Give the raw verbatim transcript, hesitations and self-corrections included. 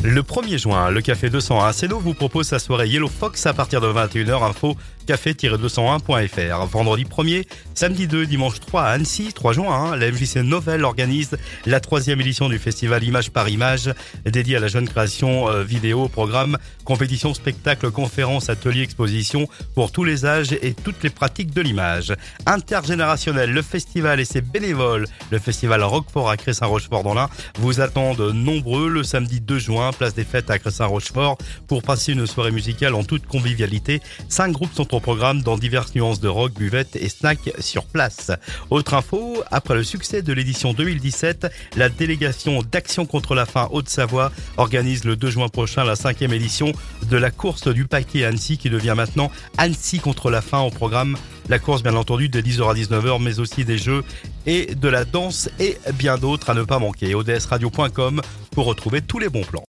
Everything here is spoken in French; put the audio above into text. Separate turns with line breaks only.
Le premier juin, le Café deux cent un à Sénaux vous propose sa soirée Yellow Fox à partir de vingt et une heures. Info café tiret deux cent un point f r. Vendredi premier, samedi deux, dimanche trois à Annecy, trois juin, hein, la M J C Novel organise la troisième édition du festival Image par Image, dédié à la jeune création euh, vidéo, programme, compétition, spectacle, conférences, ateliers, expositions pour tous les âges et toutes les pratiques de l'image. Intergénérationnel, le festival et ses bénévoles, le festival Roquefort à Cressin-Rochefort dans l'Ain, vous attendent nombreux le samedi deux juin, place des Fêtes à Cressin-Rochefort, pour passer une soirée musicale en toute convivialité. Cinq groupes sont au programme dans diverses nuances de rock, buvettes et snacks sur place. Autre info, après le succès de l'édition deux mille dix-sept, la délégation d'Action contre la faim Haute-Savoie organise le deux juin prochain la cinquième édition de la course du paquet Annecy qui devient maintenant Annecy contre la faim. Au programme, la course bien entendu de dix heures à dix-neuf heures, mais aussi des jeux et de la danse et bien d'autres à ne pas manquer. O D S radio point com pour retrouver tous les bons plans.